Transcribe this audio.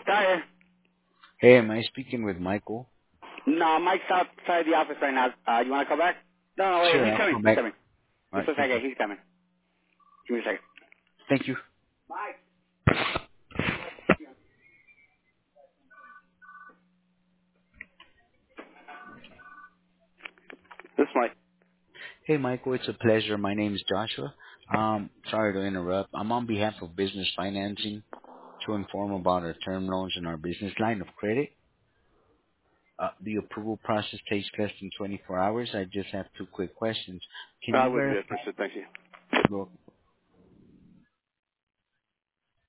Tire. Hey, am I speaking with Michael? No, Mike's outside the office right now. You want to call back? No, wait, Sure, he's I'll coming. call He's back. coming. All Just right, a thank second, you. he's coming. Give me a second. Thank you. This is Mike. Hey, Michael, it's a pleasure. My name is Joshua. Sorry to interrupt. I'm on behalf of Business Financing to inform about our term loans and our business line of credit. The approval process takes less than 24 hours. I just have two quick questions. Can you We'll be verify? good. Appreciate it. Thank you.